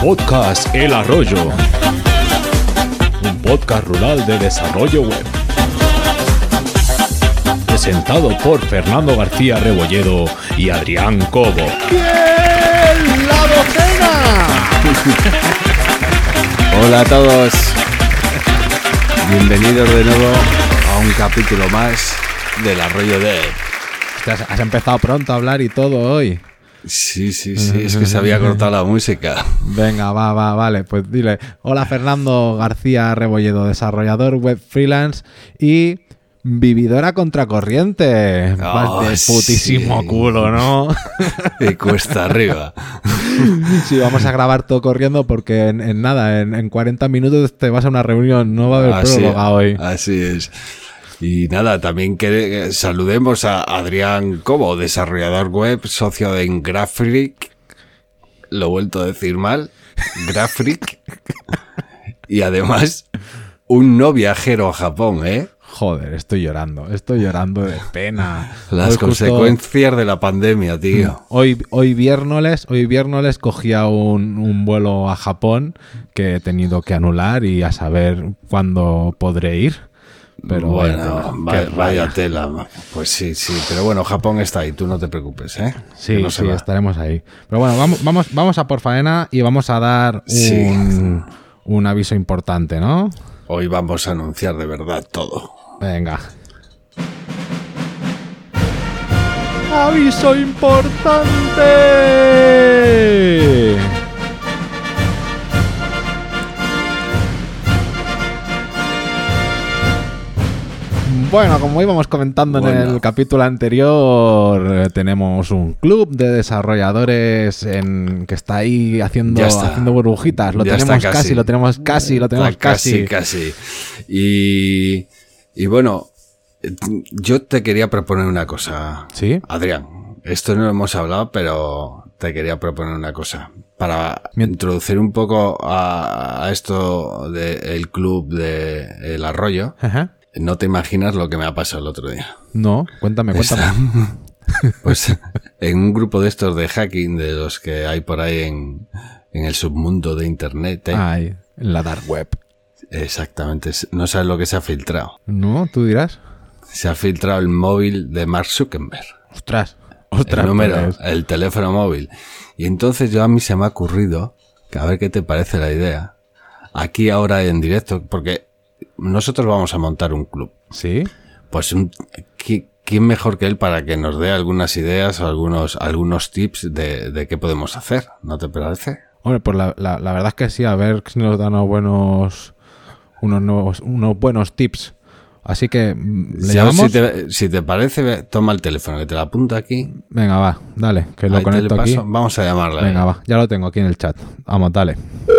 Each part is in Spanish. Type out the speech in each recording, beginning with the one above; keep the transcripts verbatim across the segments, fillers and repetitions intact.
Podcast El Arroyo, un podcast rural de desarrollo web, presentado por Fernando García Rebolledo y Adrián Cobo. ¡Bien! ¡La docena! Hola a todos, bienvenidos de nuevo a un capítulo más del Arroyo de... Has, has empezado pronto a hablar y todo hoy. Sí, sí, sí, es que se había cortado la música. Venga, va, va, vale, pues dile. Hola, Fernando García Rebolledo, desarrollador web freelance y vividora contracorriente. Oh, Vas de putísimo sí. culo, ¿no? Y cuesta arriba. Sí, vamos a grabar todo corriendo porque en, en nada, en, en cuarenta minutos te vas a una reunión, no va a haber Así, próloga hoy. así es. Y nada, también que saludemos a Adrián Cobo, desarrollador web, socio de Graphic. Lo he vuelto a decir mal. Graphic. Y además, un no viajero a Japón, ¿eh? Joder, estoy llorando, estoy llorando de pena. Las Hoy consecuencias justo, de la pandemia, tío. Hoy, hoy viernes, hoy viernes cogía un, un vuelo a Japón que he tenido que anular y a saber cuándo podré ir. Pero bueno, vaya, vaya, vaya tela. Pues sí, sí. Pero bueno, Japón está ahí, tú no te preocupes, ¿eh? Sí, no sí, estaremos ahí. Pero bueno, vamos, vamos, vamos a por faena y vamos a dar un, Sí. un aviso importante, ¿no? Hoy vamos a anunciar de verdad todo. Venga. ¡Aviso importante! Bueno, como íbamos comentando Bueno. en el capítulo anterior, eh, tenemos un club de desarrolladores en, que está ahí haciendo, Ya está. haciendo burbujitas. Lo Ya tenemos está casi. casi. lo tenemos casi, lo tenemos Está casi, casi. casi. Y, y bueno, yo te quería proponer una cosa, ¿Sí? Adrián. Esto no lo hemos hablado, pero te quería proponer una cosa. Para Bien. introducir un poco a, a esto del club de El Arroyo. Ajá. No te imaginas lo que me ha pasado el otro día. No, cuéntame, cuéntame. Pues en un grupo de estos de hacking, de los que hay por ahí en, en el submundo de internet, ¿eh? Ay, en la dark web. Exactamente, no sabes lo que se ha filtrado. ¿No? ¿Tú dirás? Se ha filtrado el móvil de Mark Zuckerberg. Ostras, ostras. El número, pues. el teléfono móvil. Y entonces yo a mí se me ha ocurrido, que a ver qué te parece la idea, aquí ahora en directo, porque nosotros vamos a montar un club. ¿Sí? Pues un, ¿qui- ¿quién mejor que él para que nos dé algunas ideas o algunos, algunos tips de, de qué podemos hacer? ¿No te parece? Hombre, pues la, la, la verdad es que sí, a ver si nos dan unos buenos, unos, nuevos, unos buenos tips. Así que, ¿le Ya, llamamos? si, te, si te parece, ve, toma el teléfono, que te lo apunta aquí. Venga, va, dale, que lo Ahí te le conecto aquí. paso. Vamos a llamarla. Venga, eh. va, ya lo tengo aquí en el chat. Vamos, dale.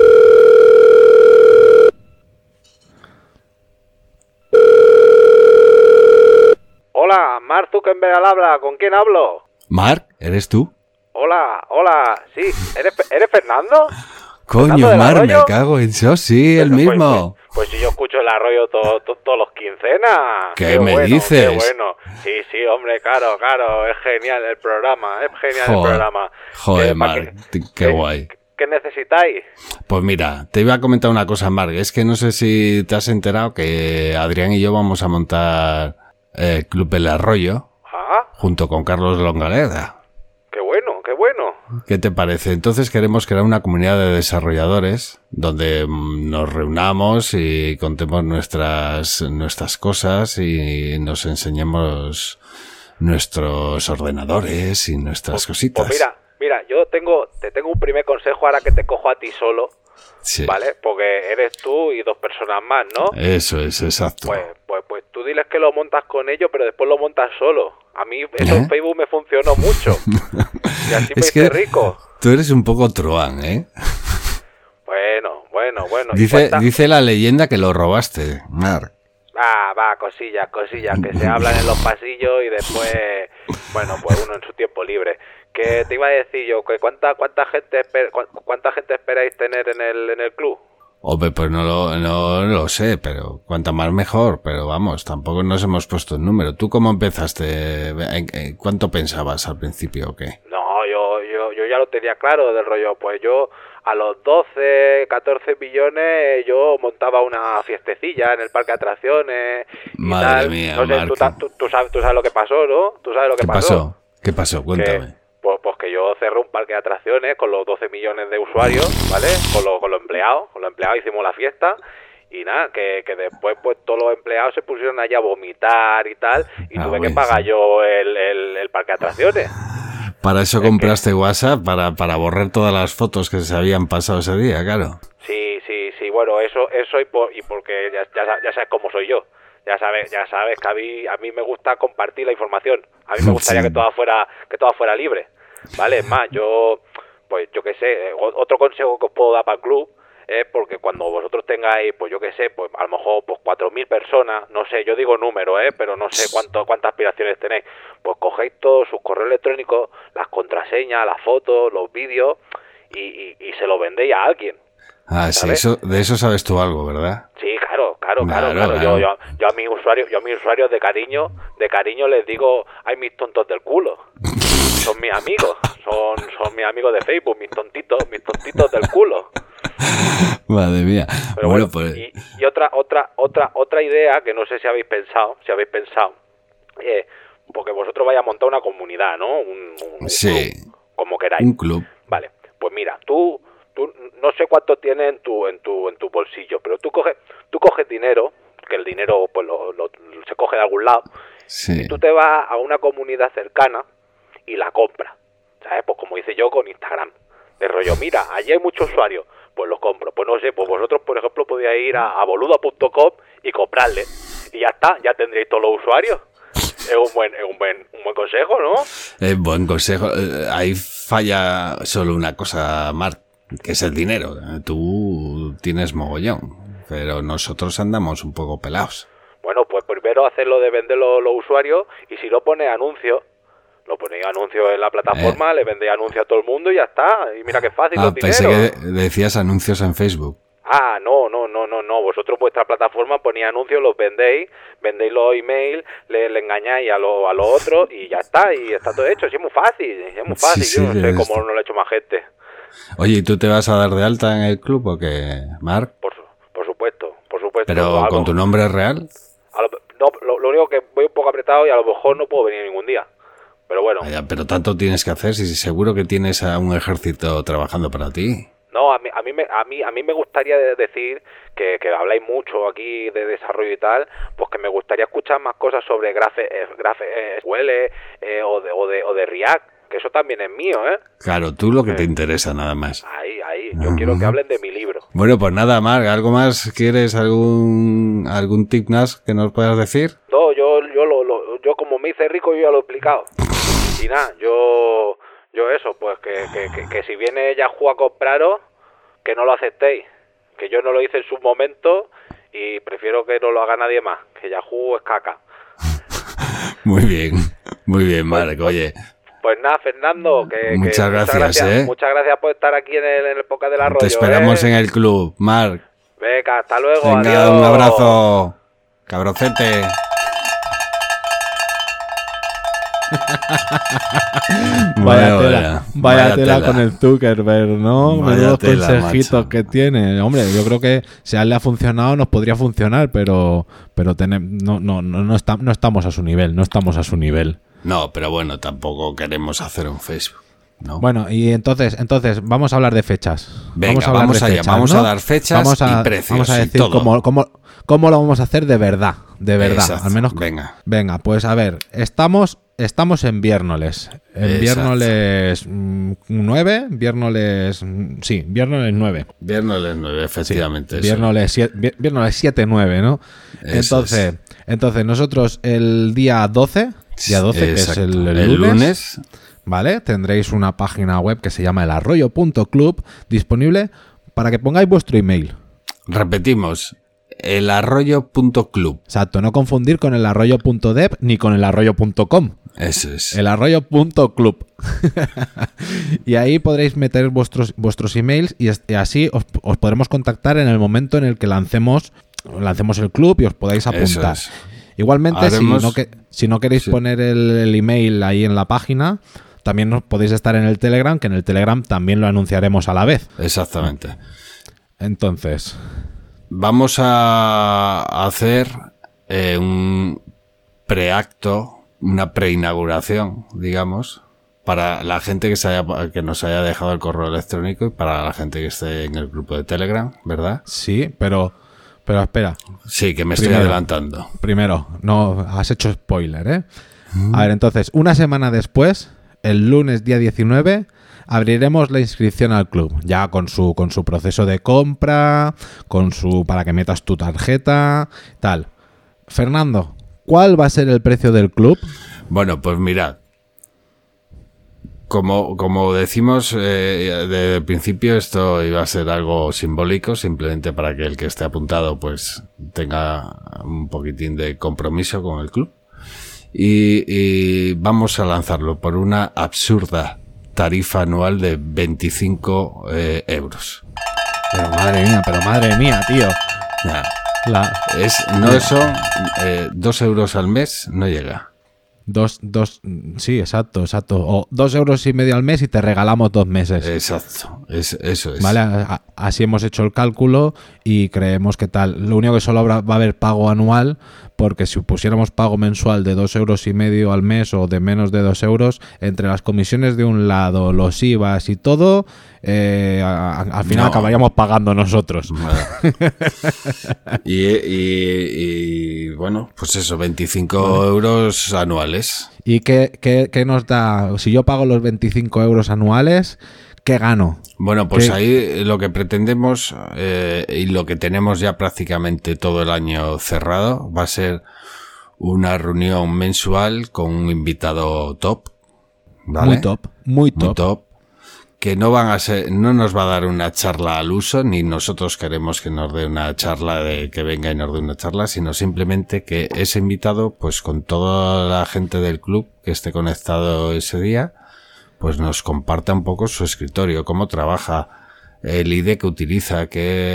Hola, Mark Zuckerberg al habla, ¿con quién hablo? Marc, ¿eres tú? Hola, hola, sí, ¿eres, ¿eres Fernando? Coño, ¿Fernando del Marc, me Arroyo? cago en eso, sí, el Pues- mismo. Pues, pues si yo escucho el Arroyo todos to, todos los quincenas. ¿Qué me bueno, dices? Qué bueno. Sí, sí, hombre, claro, claro, es genial el programa, es genial el Joder, programa. joder, Eh, ¿pa' Marc, qué- t- qué guay. ¿Qué necesitáis? Pues mira, te iba a comentar una cosa, Marc. Es que no sé si te has enterado que Adrián y yo vamos a montar el Club El Arroyo Ah, junto con Carlos Longareda. qué bueno, qué bueno. ¿Qué te parece? Entonces queremos crear una comunidad de desarrolladores donde mm, nos reunamos y contemos nuestras, nuestras cosas y nos enseñemos nuestros ordenadores y nuestras cositas. Pues mira, mira, yo tengo, te tengo un primer consejo ahora que te cojo a ti solo, Sí. ¿vale? Porque eres tú y dos personas más, ¿no? Eso es, exacto. Pues, pues, pues tú diles que lo montas con ellos, pero después lo montas solo. A mí eso ¿Eh? en Facebook me funcionó mucho. Y así me Es hice que rico. tú eres un poco truán, ¿eh? Bueno, bueno, bueno. ¿y Dice, cuánta- dice la leyenda que lo robaste, Marc. Ah, va, cosillas, cosillas, que se hablan en los pasillos y después, bueno, pues uno en su tiempo libre. Que te iba a decir yo, que cuánta cuánta gente esper- cu- cuánta gente esperáis tener en el en el club. Hombre, pues no lo, no lo sé, pero cuanta más mejor, pero vamos, tampoco nos hemos puesto el número. ¿Tú cómo empezaste? ¿En- en ¿Cuánto pensabas al principio o qué? No, yo, yo, yo yo ya lo tenía claro del rollo, pues yo a los doce, catorce millones yo montaba una fiestecilla en el parque de atracciones y Madre tal. mía, no sé, tú, Marco. tú, tú sabes, tú sabes lo que pasó, ¿no? Tú sabes lo que ¿Qué pasó. pasó? ¿Qué pasó? Que, Cuéntame. pues, pues que yo cerré un parque de atracciones con los doce millones de usuarios, ¿vale? Con, lo, con los empleados, con los empleados hicimos la fiesta y nada, que, que después pues todos los empleados se pusieron allá a vomitar y tal y Ah, tuve bueno, que pagar sí. yo el, el, el parque de atracciones. Para eso compraste WhatsApp, para, para borrar todas las fotos que se habían pasado ese día, claro. Sí, sí, sí, bueno, eso eso y, por, y porque ya, ya, ya sabes cómo soy yo. Ya sabes, ya sabes que a mí, a mí me gusta compartir la información. A mí me gustaría Sí. que toda fuera que toda fuera libre. ¿Vale? Es más, yo pues yo qué sé, otro consejo que os puedo dar para el club es porque cuando vosotros tengáis, pues yo qué sé, pues a lo mejor pues cuatro mil personas, no sé, yo digo número, ¿eh? Pero no sé cuánto, cuántas aspiraciones tenéis, pues cogéis todos sus correos electrónicos, las contraseñas, las fotos, los vídeos y, y, y se lo vendéis a alguien. Ah, sí, ¿Sabes? eso, de eso sabes tú algo, ¿verdad? Sí, claro, claro, claro, Claro, claro. claro. Yo, yo, yo a mis usuarios, yo a mis usuarios de cariño, de cariño les digo, ay mis tontos del culo. Son mis amigos, son, son mis amigos de Facebook, mis tontitos, mis tontitos del culo. Madre mía. Pero bueno, bueno, pues... y, y otra, otra, otra, otra idea que no sé si habéis pensado, si habéis pensado, eh, porque vosotros vais a montar una comunidad, ¿no? Un, un- un Sí. club, como queráis. Un club. Vale, pues mira, tú, tú no sé cuánto tienes en tu, en tu, en tu bolsillo, pero tú coges, tú coges dinero, que el dinero pues lo, lo- se coge de algún lado, Sí. y tú te vas a una comunidad cercana y la compras, ¿sabes? Pues como hice yo con Instagram, de rollo, mira, allí hay muchos usuarios, pues los compro. Pues no sé, pues vosotros, por ejemplo, podíais ir a, a boluda punto com y comprarle, y ya está, ya tendréis todos los usuarios. Es un buen, es un buen, un buen consejo, ¿no? Eh, buen consejo. Eh, ahí falla solo una cosa, Marc, que es el dinero. Eh, Tú tienes mogollón, pero nosotros andamos un poco pelados. Bueno, pues primero hacerlo de vender los, los usuarios y si no pones anuncios, lo ponéis anuncios en la plataforma, le vendéis anuncios a todo el mundo y ya está. Y mira qué fácil Ah, los pensé dineros. que decías anuncios en Facebook. Ah, no, no, no, no, no. Vosotros vuestra plataforma ponéis anuncios, los vendéis, vendéis los emails, le, le engañáis a los a los otros y ya está. Y está todo hecho. Sí, es muy fácil, es muy fácil. Sí, Yo sí, no sé es- cómo no lo ha hecho más gente. Oye, ¿y tú te vas a dar de alta en el club o qué, Marc? Por, su- por supuesto, por supuesto. ¿Pero Algo- con tu nombre real? a lo, no, lo, lo único que voy un poco apretado y a lo mejor no puedo venir ningún día. Pero bueno. Vaya, pero tanto tienes que hacer si seguro que tienes a un ejército trabajando para ti. No, a mí, a mí, me, a mí, a mí me gustaría de- decir que, que habláis mucho aquí de desarrollo y tal, pues que me gustaría escuchar más cosas sobre Grafe, eh, Grafe eh, S Q L eh, o, de, o, de, o de React, que eso también es mío, ¿eh? Claro, tú lo que te interesa nada más. Ahí, ahí, yo quiero que hablen de mi libro. Bueno, pues nada, Marc, ¿algo más quieres? ¿Algún algún tip más que nos puedas decir? No, yo, yo, lo, lo- yo como me hice rico, yo ya lo he explicado. Y nada, yo, yo eso, pues que, que, que, que si viene Yahoo a compraros, que no lo aceptéis. Que yo no lo hice en su momento y prefiero que no lo haga nadie más. Que Yahoo es caca. Muy bien, muy bien, Marc. Oye, Pues nada, Fernando, que, que Muchas gracias, ¿eh? Muchas gracias por estar aquí en el, en el podcast del arroyo. te esperamos ¿eh? en el club, Marc. Venga, hasta luego, Venga, adiós. un abrazo, cabroncete. Vaya Bueno, tela, vaya tela con el Zuckerberg, ¿no? Vaya Menudos tela, consejitos macho. que tiene. Hombre, yo creo que si a él le ha funcionado, nos podría funcionar, pero pero tenem- no, no, no, no, está- no estamos a su nivel, no estamos a su nivel. No, pero bueno, tampoco queremos hacer un Facebook, ¿no? Bueno, y entonces, entonces vamos a hablar de fechas. Venga, a hablar vamos de allá, vamos a dar fechas Vamos a- y precios Vamos a y decir todo. cómo, cómo, cómo lo vamos a hacer de verdad, de verdad. Exacto, Al menos. venga. Venga, pues a ver, estamos, estamos en Viernoles. En Exacto. Viernoles mm, nueve, Viernoles, mm, sí, Viernoles nueve. Viernes nueve, efectivamente. eso. Viernoles siete, Viernoles siete nueve, ¿no? Eso Entonces, entonces nosotros el día doce, día doce, que es Exacto. el, el El lunes, lunes. ¿vale? Tendréis una página web que se llama elarroyo punto club disponible para que pongáis vuestro email. Repetimos, elarroyo punto club. Exacto, no confundir con elarroyo punto dev ni con elarroyo punto com. Eso es. elarroyo punto club. Y ahí podréis meter vuestros, vuestros emails y, es- y así os, os podremos contactar en el momento en el que lancemos, lancemos el club y os podáis Eso apuntar. es. Igualmente, Haremos- si, no que, si no queréis Sí. poner el, el email ahí en la página, también nos podéis estar en el Telegram, que en el Telegram también lo anunciaremos a la vez. Exactamente. Entonces, vamos a hacer eh, un preacto, una preinauguración, digamos, para la gente que, se haya, que nos haya dejado el correo electrónico y para la gente que esté en el grupo de Telegram, ¿verdad? Sí, pero, pero espera. Sí, que me Primero, estoy adelantando. Primero, no has hecho spoiler, ¿eh? Mm. A ver, entonces, una semana después, el lunes día diecinueve, abriremos la inscripción al club, ya con su con su proceso de compra, con su para que metas tu tarjeta, tal. Fernando, ¿cuál va a ser el precio del club? Bueno, pues mirad, como, como decimos eh, desde el principio, esto iba a ser algo simbólico, simplemente para que el que esté apuntado pues tenga un poquitín de compromiso con el club. Y, y vamos a lanzarlo por una absurda tarifa anual de veinticinco eh, euros. Pero madre mía, pero madre mía, tío. Nah. La... Es, no son eh, dos euros al mes, no llega. Dos, dos, sí, exacto, exacto. O dos euros y medio al mes y te regalamos dos meses. Exacto, es, eso es. Vale, a, así hemos hecho el cálculo y creemos que tal. Lo único que solo habrá, va a haber pago anual, porque si pusiéramos pago mensual de dos euros y medio al mes o de menos de dos euros, entre las comisiones de un lado, los I V As y todo, eh, a, a, al final no. acabaríamos pagando nosotros. Bueno. y, y, y bueno, pues eso, veinticinco vale. euros anuales. ¿Y qué, qué, qué nos da? Si yo pago los veinticinco euros anuales, ¿qué gano? Bueno, pues ¿Qué? Ahí lo que pretendemos eh, y lo que tenemos ya prácticamente todo el año cerrado va a ser una reunión mensual con un invitado top, ¿vale? Muy top, muy top. Muy top. Que no van a ser, no nos va a dar una charla al uso, ni nosotros queremos que nos dé una charla de que venga y nos dé una charla, sino simplemente que ese invitado, pues con toda la gente del club que esté conectado ese día, pues nos comparta un poco su escritorio, cómo trabaja, el I D E que utiliza,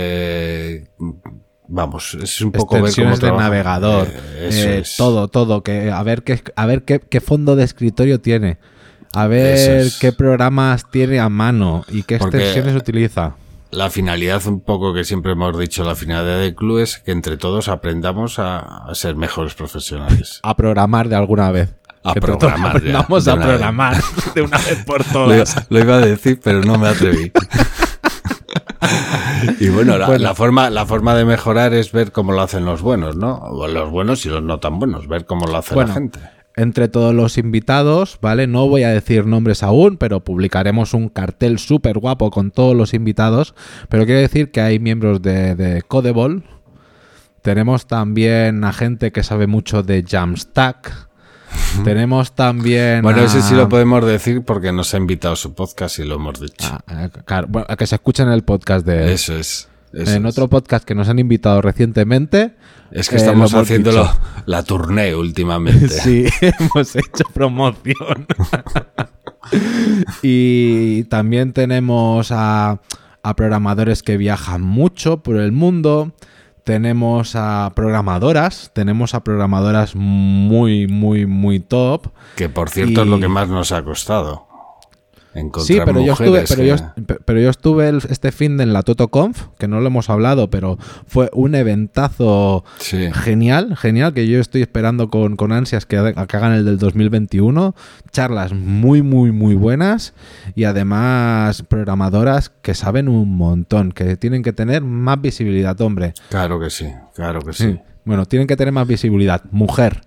que vamos, es un poco ver cómo de trabaja. navegador, eh, eso eh, es. todo, todo, que a ver qué, a ver qué, qué fondo de escritorio tiene. A ver es. qué programas tiene a mano y qué Porque extensiones utiliza. La finalidad, un poco que siempre hemos dicho, la finalidad del club es que entre todos aprendamos a, a ser mejores profesionales. A programar de alguna vez. A que programar. Aprendamos a programar vez. de una vez por todas. Lo, lo iba a decir, pero no me atreví. Y bueno la, bueno, la forma la forma de mejorar es ver cómo lo hacen los buenos, ¿no? Los buenos y los no tan buenos, ver cómo lo hace bueno, la gente. Entre todos los invitados, ¿vale? No voy a decir nombres aún, pero publicaremos un cartel súper guapo con todos los invitados. Pero quiero decir que hay miembros de, de Codeball. Tenemos también a gente que sabe mucho de Jamstack. Tenemos también... Bueno, a... ese sí lo podemos decir porque nos ha invitado a su podcast y lo hemos dicho. Ah, claro, bueno, a que se escuchen el podcast de... Eso es. Eso en es. otro podcast que nos han invitado recientemente. Es que estamos eh, haciendo lo, la tournée últimamente. Sí, hemos hecho promoción. Y también tenemos a, a programadores que viajan mucho por el mundo. Tenemos a programadoras. Tenemos a programadoras muy, muy, muy top. Que por cierto y... es lo que más nos ha costado. Sí, pero yo estuve, pero, que... yo, pero yo estuve el, este fin de en la TotoConf, que no lo hemos hablado, pero fue un eventazo sí. genial, genial, que yo estoy esperando con, con ansias que, que hagan el del dos mil veintiuno. Charlas muy, muy, muy buenas y además programadoras que saben un montón, que tienen que tener más visibilidad, hombre. Claro que sí, claro que sí. sí. Bueno, tienen que tener más visibilidad. Mujer.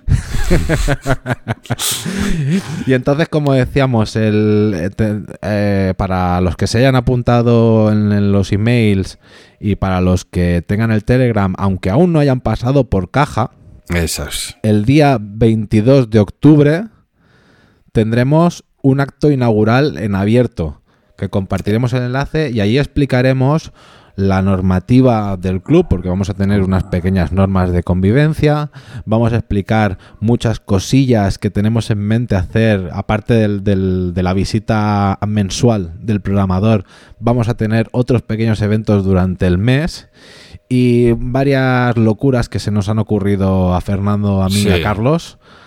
Y entonces, como decíamos, el, eh, para los que se hayan apuntado en, en los emails y para los que tengan el Telegram, aunque aún no hayan pasado por caja, esas. El día veintidós de octubre tendremos un acto inaugural en abierto, que compartiremos el enlace y ahí explicaremos la normativa del club, porque vamos a tener unas pequeñas normas de convivencia, vamos a explicar muchas cosillas que tenemos en mente hacer, aparte del, del, de la visita mensual del programador, vamos a tener otros pequeños eventos durante el mes y varias locuras que se nos han ocurrido a Fernando, a mí sí. y a Carlos,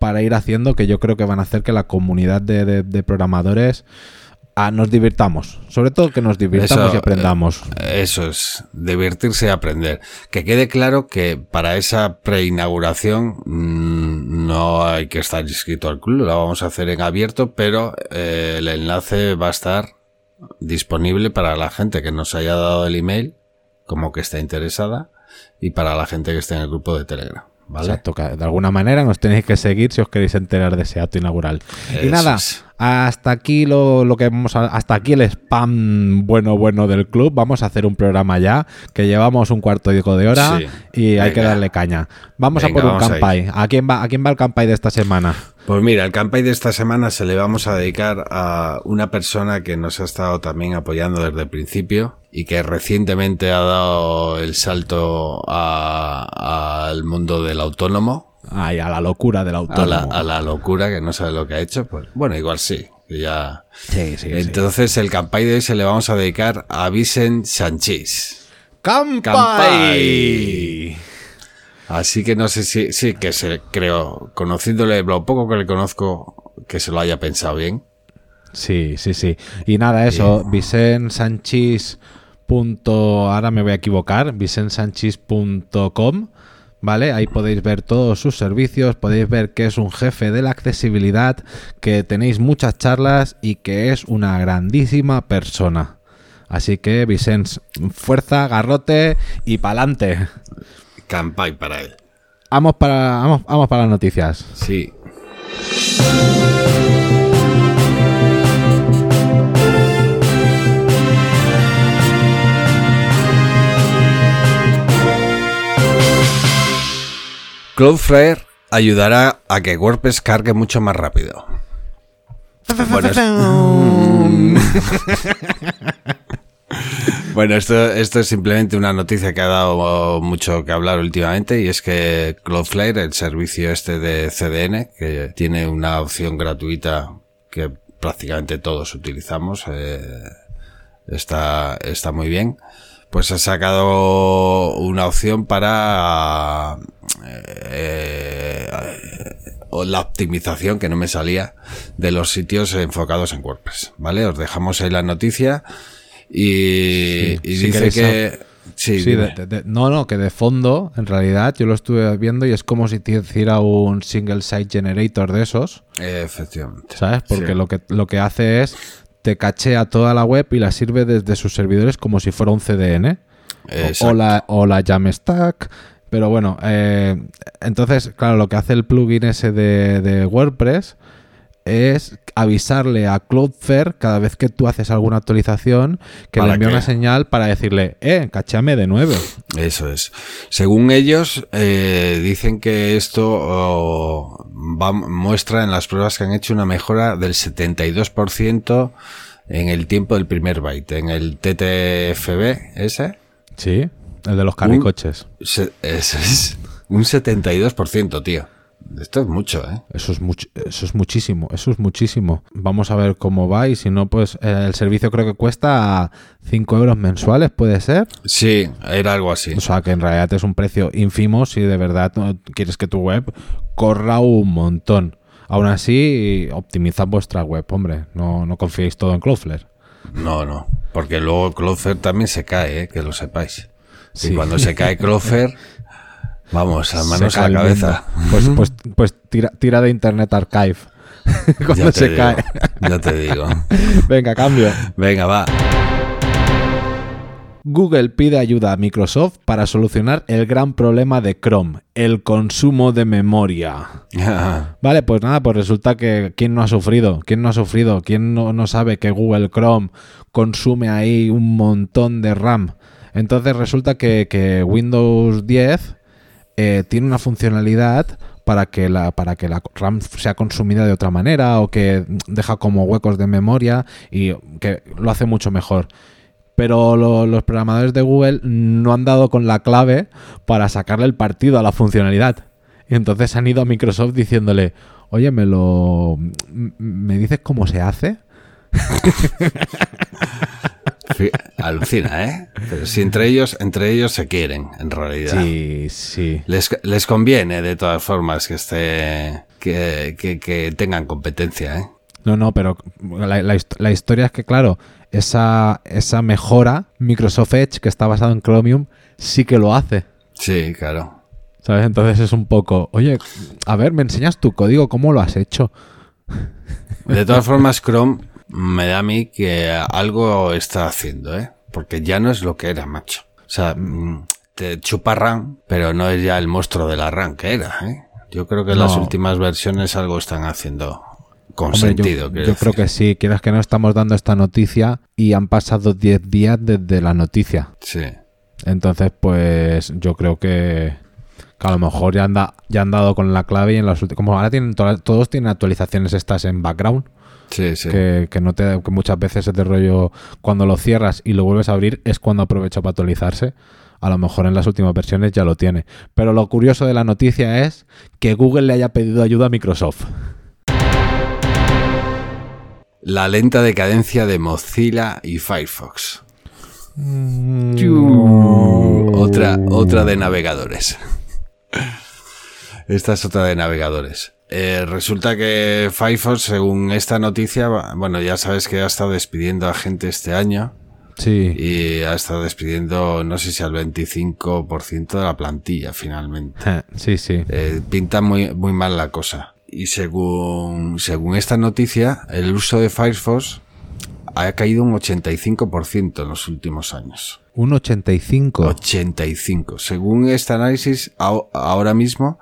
para ir haciendo, que yo creo que van a hacer que la comunidad de, de, de programadores ah, nos divirtamos. Sobre todo que nos divirtamos eso, y aprendamos. Eso es, divertirse y aprender. Que quede claro que para esa preinauguración mmm, no hay que estar inscrito al club, la vamos a hacer en abierto, pero eh, el enlace va a estar disponible para la gente que nos haya dado el email, como que está interesada, y para la gente que esté en el grupo de Telegram, ¿vale? Exacto, que de alguna manera nos tenéis que seguir si os queréis enterar de ese acto inaugural. Eso y nada, es. hasta aquí lo, lo que vamos a, hasta aquí el spam bueno bueno del club. Vamos a hacer un programa ya, que llevamos un cuarto de hora Sí. y hay Venga. que darle caña. Vamos Venga, a por un vamos a campai. ¿A quién va, a quién va el campai de esta semana? Pues mira, el campai de esta semana se le vamos a dedicar a una persona que nos ha estado también apoyando desde el principio y que recientemente ha dado el salto a- al mundo del autónomo, Ay, a la locura del a autónomo. la, a la locura, que no sabe lo que ha hecho. Pues bueno, igual sí, que ya. Sí, sí, Entonces el campai de hoy se le vamos a dedicar a Vicent Sanchís. ¡Campai! Campai. Así que no sé si, sí, que se, creo, conociéndole lo poco que le conozco, que se lo haya pensado bien. Sí, sí, sí. Y nada, eso, Vicent Sanchís. Punto, ahora me voy a equivocar, vicent sanchís punto com, ¿vale? Ahí podéis ver todos sus servicios, podéis ver que es un jefe de la accesibilidad, que tenéis muchas charlas y que es una grandísima persona. Así que, Vicent, fuerza, garrote y pa'lante. Campai para él. Vamos para, vamos, vamos para las noticias. Sí. Cloudflare ayudará a que WordPress cargue mucho más rápido. Bueno, es- Bueno, esto, esto es simplemente una noticia que ha dado mucho que hablar últimamente, y es que Cloudflare, el servicio este de C D N, que tiene una opción gratuita que prácticamente todos utilizamos, eh, está, está muy bien, pues ha sacado una opción para eh, o la optimización, que no me salía, de los sitios enfocados en WordPress, ¿vale? Os dejamos ahí la noticia. Y, Sí, y si dice queréis que... Sí, Sí, dime. de- de- de- no, no, que de fondo, en realidad, yo lo estuve viendo y es como si te hiciera un single site generator de esos, Eh, efectivamente. ¿sabes? Porque Sí. lo que lo que hace es te cachea toda la web y la sirve desde sus servidores como si fuera un C D N. O, Exacto. o la, o la Jamstack. Pero bueno, eh, entonces, claro, lo que hace el plugin ese de, de WordPress es avisarle a Cloudflare cada vez que tú haces alguna actualización, que le ¿Para envía qué? una señal para decirle, eh, cachéame de nuevo. Eso es. Según ellos, eh, dicen que esto oh, va, muestra en las pruebas que han hecho una mejora del setenta y dos por ciento en el tiempo del primer byte. En el T T F B ese, Sí, el de los carricoches. se- ese es un setenta y dos por ciento, tío. Esto es mucho, ¿eh? Eso es mucho, eso es muchísimo, eso es muchísimo. Vamos a ver cómo va y si no, pues eh, el servicio creo que cuesta cinco euros mensuales, ¿puede ser? Sí, era algo así. O sea, que en realidad es un precio ínfimo si de verdad no quieres que tu web corra un montón. Aún así, optimizad vuestra web, hombre. No, no confiéis todo en Cloudflare. No, no, porque luego Cloudflare también se cae, ¿eh? Que lo sepáis. Sí. Y cuando se cae Cloudflare, vamos, a manos Se a cae la el cabeza. mundo. Pues, pues, pues tira, tira de Internet Archive. Cuando Ya te se digo, cae. ya te digo. Venga, cambio. Venga, va. Google pide ayuda a Microsoft para solucionar el gran problema de Chrome, el consumo de memoria. Vale, pues nada, pues resulta que ¿quién no ha sufrido? ¿Quién no ha sufrido? ¿Quién no, no sabe que Google Chrome consume ahí un montón de RAM? Entonces resulta que, que Windows diez eh, tiene una funcionalidad para que la para que la RAM sea consumida de otra manera, o que deja como huecos de memoria, y que lo hace mucho mejor. Pero lo, los programadores de Google no han dado con la clave para sacarle el partido a la funcionalidad. Y entonces han ido a Microsoft diciéndole, oye, ¿me lo me dices cómo se hace? Fi- Alucina, ¿eh? Pero si entre ellos, entre ellos se quieren, en realidad. Sí, sí. Les, les conviene, de todas formas, que esté, que, que, que tengan competencia, ¿eh? No, no, pero la, la, la historia es que, claro, esa, esa mejora, Microsoft Edge, que está basado en Chromium, sí que lo hace. Sí, claro. ¿Sabes? Entonces es un poco, oye, a ver, me enseñas tu código, ¿cómo lo has hecho? De todas formas, Chrome me da a mí que algo está haciendo, ¿eh? Porque ya no es lo que era, macho. O sea, te chupa RAM, pero no es ya el monstruo de la RAM que era, ¿eh? Yo creo que en No. las últimas versiones algo están haciendo con Hombre, sentido. yo, quiero yo decir. creo que sí, quieras que no, estamos dando esta noticia y han pasado diez días desde la noticia. Sí. Entonces, pues yo creo que, que a lo mejor ya han, da- ya han dado con la clave y en las últimas, como ahora tienen to- todos tienen actualizaciones estas en background, Sí, sí. que, que no te, que muchas veces es de rollo cuando lo cierras y lo vuelves a abrir es cuando aprovecha para actualizarse. A lo mejor en las últimas versiones ya lo tiene. Pero lo curioso de la noticia es que Google le haya pedido ayuda a Microsoft. La lenta decadencia de Mozilla y Firefox. Mm. Otra, otra de navegadores. Esta es otra de navegadores. Eh, resulta que Firefox, según esta noticia, bueno, ya sabes que ha estado despidiendo a gente este año. Sí. Y ha estado despidiendo, no sé si al veinticinco por ciento de la plantilla, finalmente. Sí, sí. Eh, pinta muy, muy mal la cosa. Y según, según esta noticia, el uso de Firefox ha caído un ochenta y cinco por ciento en los últimos años. Un ochenta y cinco. ochenta y cinco. Según este análisis, a- ahora mismo,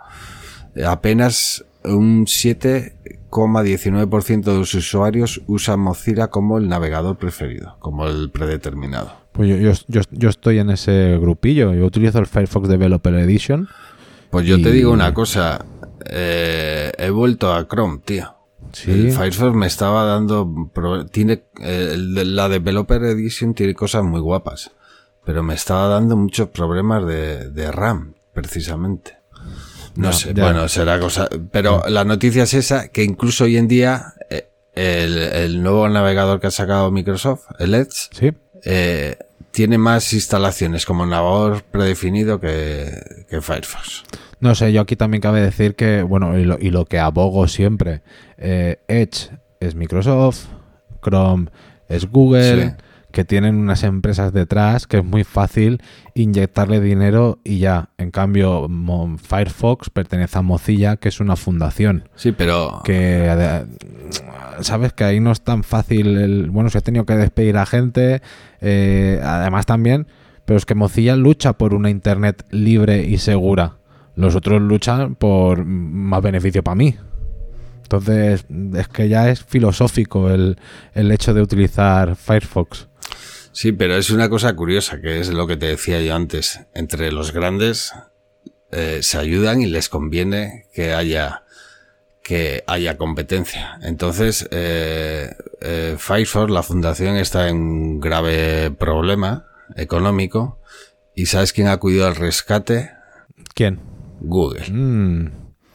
apenas un siete coma diecinueve por ciento de los usuarios usan Mozilla como el navegador preferido, como el predeterminado. Pues yo, yo, yo, yo estoy en ese grupillo. Yo utilizo el Firefox Developer Edition. Pues yo Y- te digo una cosa, eh, he vuelto a Chrome, tío. Sí. El Firefox me estaba dando... pro- tiene eh, el de- La Developer Edition tiene cosas muy guapas, pero me estaba dando muchos problemas de, de RAM, precisamente. No Ya, sé, ya. bueno, será cosa... Pero la noticia es esa, que incluso hoy en día eh, el, el nuevo navegador que ha sacado Microsoft, el Edge, Sí. eh, tiene más instalaciones como navegador predefinido que, que Firefox. No sé, yo aquí también cabe decir que, bueno, y lo, y lo que abogo siempre, eh, Edge es Microsoft, Chrome es Google, Sí. que tienen unas empresas detrás que es muy fácil inyectarle dinero y ya. En cambio, Mo- Firefox pertenece a Mozilla, que es una fundación. Sí, pero... Que ade- sabes que ahí no es tan fácil el, bueno, se ha tenido que despedir a gente, eh, además también, pero es que Mozilla lucha por una internet libre y segura, los otros luchan por más beneficio para mí. Entonces es que ya es filosófico el, el hecho de utilizar Firefox. Sí, pero es una cosa curiosa, que es lo que te decía yo antes. Entre los grandes eh, se ayudan y les conviene que haya que haya competencia. Entonces, eh, eh, Firefox, la fundación, está en un grave problema económico. ¿Y sabes quién ha acudido al rescate? ¿Quién? Google. Mm.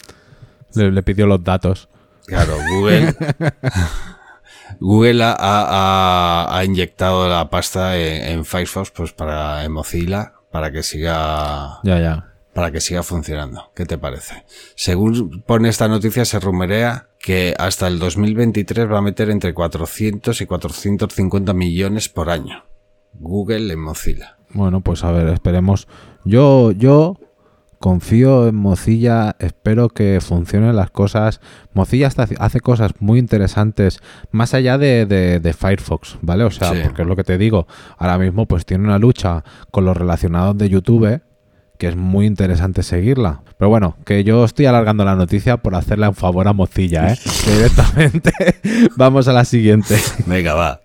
Le, le pidió los datos. Claro, Google... Google ha, ha, ha inyectado la pasta en, en Firefox, pues para en Mozilla, para que siga Ya, ya. para que siga funcionando. ¿Qué te parece? Según pone esta noticia, se rumorea que hasta el dos mil veintitrés va a meter entre cuatrocientos y cuatrocientos cincuenta millones por año. Google en Mozilla. Bueno, pues a ver, esperemos. Yo, yo confío en Mozilla, espero que funcionen las cosas. Mozilla hasta hace cosas muy interesantes, más allá de, de, de Firefox, ¿vale? O sea, Sí. porque es lo que te digo, ahora mismo pues tiene una lucha con los relacionados de YouTube, que es muy interesante seguirla. Pero bueno, que yo estoy alargando la noticia por hacerle un favor a Mozilla, ¿eh? Que directamente vamos a la siguiente. Venga, va.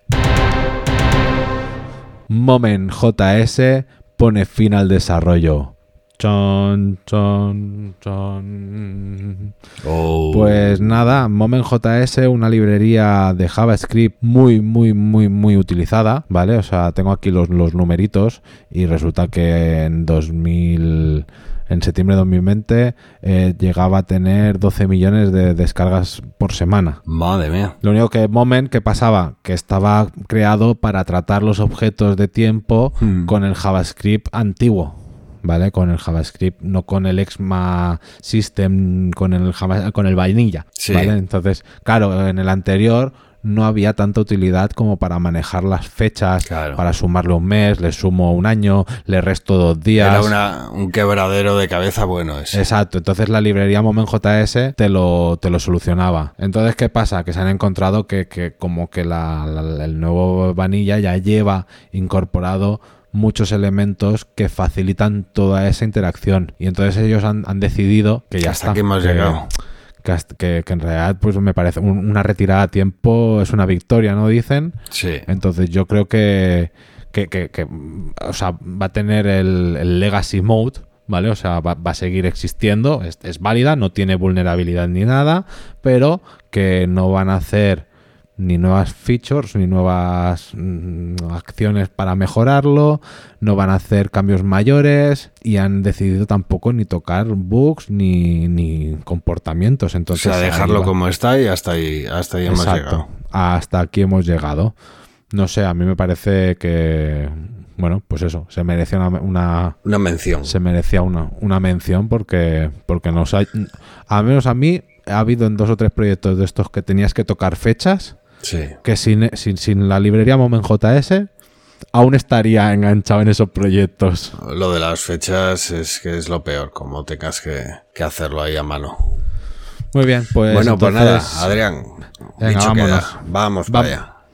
Moment J S pone fin al desarrollo. Chon, chon, chon. Oh. Pues nada, Moment J S, una librería de JavaScript muy, muy, muy, muy utilizada, ¿vale? O sea, tengo aquí los, los numeritos y resulta que en dos mil, en septiembre de dos mil veinte eh, llegaba a tener doce millones de descargas por semana. Madre mía. Lo único que Moment, ¿qué pasaba? Que estaba creado para tratar los objetos de tiempo Hmm. con el JavaScript antiguo, ¿vale? Con el JavaScript, no con el ECMA System, con el Java, con el Vanilla, Sí. ¿vale? Entonces, claro, en el anterior no había tanta utilidad como para manejar las fechas, Claro. para sumarle un mes, le sumo un año, le resto dos días. Era una, un quebradero de cabeza bueno ese. Exacto, entonces la librería MomentJS te lo, te lo solucionaba. Entonces, ¿qué pasa? Que se han encontrado que, que como que la, la- el nuevo Vanilla ya lleva incorporado muchos elementos que facilitan toda esa interacción. Y entonces ellos han, han decidido que ya Hasta está. aquí hemos llegado. Que, hasta- que- que en realidad pues me parece un- una retirada a tiempo es una victoria, ¿no? Dicen. Sí. Entonces yo creo que, que, que- que, o sea, va a tener el, el Legacy Mode, ¿vale? O sea, va, va a seguir existiendo, es, es válida, no tiene vulnerabilidad ni nada, pero que no van a hacer ni nuevas features, ni nuevas mm, acciones para mejorarlo, no van a hacer cambios mayores y han decidido tampoco ni tocar bugs ni, ni comportamientos. O Entonces, sea, ahí dejarlo va. como está y hasta ahí, hasta ahí hemos Exacto. llegado. Hasta aquí hemos llegado. No sé, a mí me parece que, bueno, pues eso, se merecía una, una Una mención. se merecía una, una mención porque, porque nos ha, al menos a mí ha habido en dos o tres proyectos de estos que tenías que tocar fechas Sí. que sin, sin, sin la librería MomentJS aún estaría enganchado en esos proyectos. Lo de las fechas es que es lo peor, como tengas que, que hacerlo ahí a mano. Muy bien, pues bueno, pues entonces, nada, Adrián. venga, dicho vámonos. queda. Vamos para Vam- allá.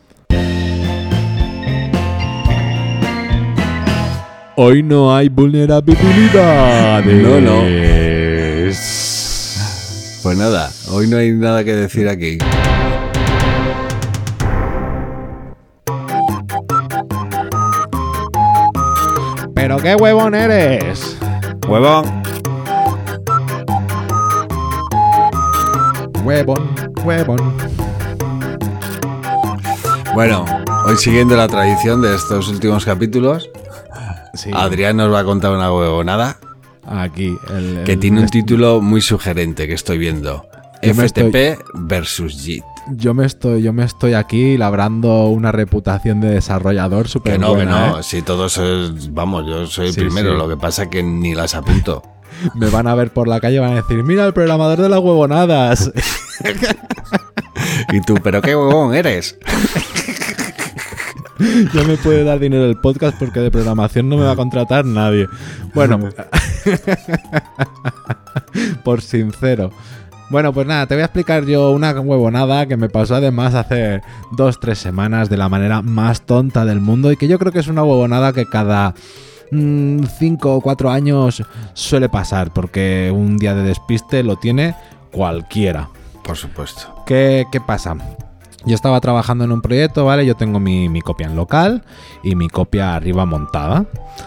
Hoy no hay vulnerabilidades. No, no. Pues nada, hoy no hay nada que decir aquí. ¿Pero qué huevón eres? Huevón. Huevón, huevón. Bueno, hoy siguiendo la tradición de estos últimos capítulos, Sí, Adrián nos va a contar una huevonada aquí. El, que el- tiene un título muy sugerente que estoy viendo. Yo me F T P versus Git. Yo me estoy, yo me estoy aquí labrando una reputación de desarrollador súper Que no, buena, que no, ¿eh? si todos es, vamos, yo soy el Sí, primero, sí. lo que pasa es que ni las apunto. Me van a ver por la calle y van a decir, mira el programador de las huevonadas. Y tú, ¿pero qué huevón eres? Ya me puede dar dinero el podcast porque de programación no me va a contratar nadie. Bueno, por sincero. Bueno, pues nada, te voy a explicar yo una huevonada que me pasó además hace dos, tres semanas de la manera más tonta del mundo y que yo creo que es una huevonada que cada mmm, cinco o cuatro años suele pasar porque un día de despiste lo tiene cualquiera. Por supuesto. ¿Qué, qué pasa? Yo estaba trabajando en un proyecto, ¿vale? Yo tengo mi, mi copia en local y mi copia arriba montada.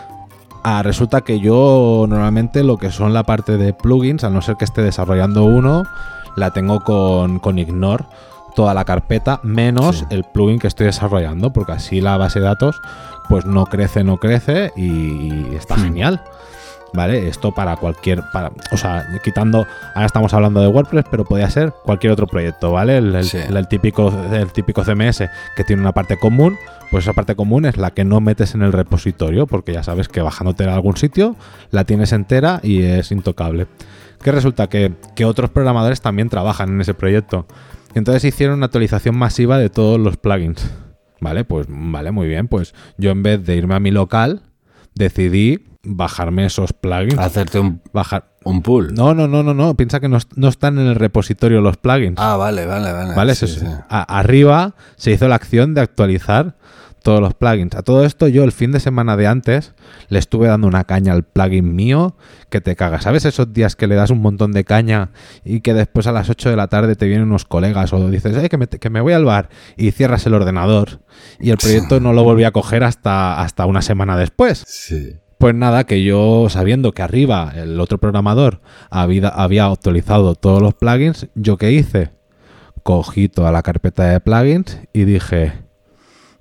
Ah, resulta que yo normalmente lo que son la parte de plugins, a no ser que esté desarrollando uno, la tengo con, con Ignore, toda la carpeta, menos Sí. el plugin que estoy desarrollando, porque así la base de datos pues no crece, no crece y, y está Hmm. genial. ¿Vale? Esto para cualquier, para, o sea, quitando, ahora estamos hablando de WordPress, pero podría ser cualquier otro proyecto, ¿vale? El, el- Sí. el- el típico, el típico C M S que tiene una parte común, pues esa parte común es la que no metes en el repositorio, porque ya sabes que bajándote a algún sitio la tienes entera y es intocable. Que resulta que, que otros programadores también trabajan en ese proyecto. Y entonces hicieron una actualización masiva de todos los plugins. Vale, pues vale, muy bien. Pues yo en vez de irme a mi local, decidí bajarme esos plugins. Hacerte un, Bajar. un pull. No, no, no, no, no. Piensa que no, est- no están en el repositorio los plugins. Ah, vale, vale, vale. ¿Vale? Sí, Se- sí. a- arriba se hizo la acción de actualizar todos los plugins. A todo esto yo el fin de semana de antes le estuve dando una caña al plugin mío que te caga. ¿Sabes esos días que le das un montón de caña y que después a las ocho de la tarde te vienen unos colegas o dices, eh, que, me, que me voy al bar y cierras el ordenador y el proyecto no lo volví a coger hasta, hasta una semana después? Sí. Pues nada, que yo sabiendo que arriba el otro programador había, había actualizado todos los plugins, ¿yo qué hice? Cogí toda la carpeta de plugins y dije,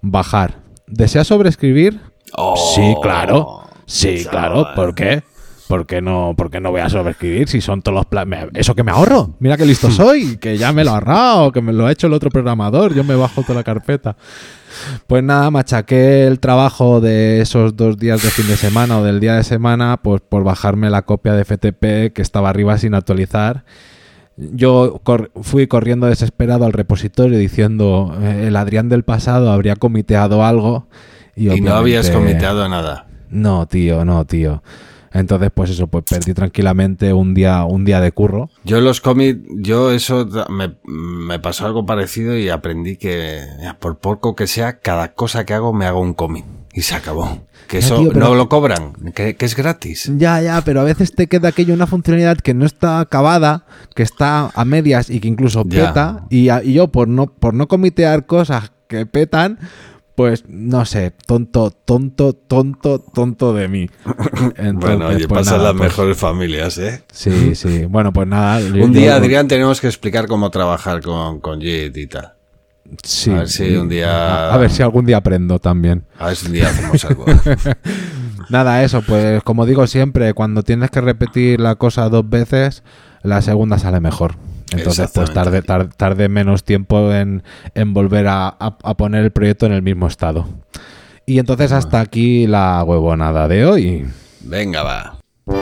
bajar. ¿Deseas sobreescribir? Oh. Sí, claro. Sí, chaval. claro. ¿Por qué? ¿por qué no, por qué no voy a sobreescribir si son todos los planes? Eso que me ahorro. Mira qué listo soy, que ya me lo he ahorrado, que me lo ha hecho el otro programador. Yo me bajo toda la carpeta. Pues nada, machaqué el trabajo de esos dos días de fin de semana o del día de semana, pues por bajarme la copia de F T P que estaba arriba sin actualizar. Yo cor- fui corriendo desesperado al repositorio diciendo eh, el Adrián del pasado habría comiteado algo. Y, Y no habías obviamente- comiteado nada. No, tío, no, tío. Entonces, pues eso, pues perdí tranquilamente un día, un día de curro. Yo los cómics, yo eso me, me pasó algo parecido y aprendí que por poco que sea, cada cosa que hago me hago un cómic y se acabó. Que Ya, eso tío, pero- no lo cobran, que, que es gratis. Ya, ya, pero a veces te queda aquello una funcionalidad que no está acabada, que está a medias y que incluso Ya. peta. Y, a- y yo, por no, por no comitear cosas que petan, pues no sé, tonto, tonto, tonto, tonto de mí. Entonces, Bueno, oye, pues pasan nada, las pues- mejores familias, ¿eh? Sí, sí. Bueno, pues nada. yo- Un día, yo- Adrián, tenemos que explicar cómo trabajar con, con Jet y tal. Sí. A ver si un día- A, a ver si algún día aprendo también. A ver si un día hacemos algo. Nada, eso, pues como digo siempre, cuando tienes que repetir la cosa dos veces, la segunda sale mejor. Entonces, pues tarde, Exactamente. tarde, tarde menos tiempo en, en volver a, a- a poner el proyecto en el mismo estado. Y entonces hasta aquí la huevonada de hoy. Venga, va.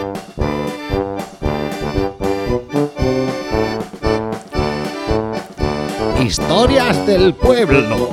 Historias del pueblo.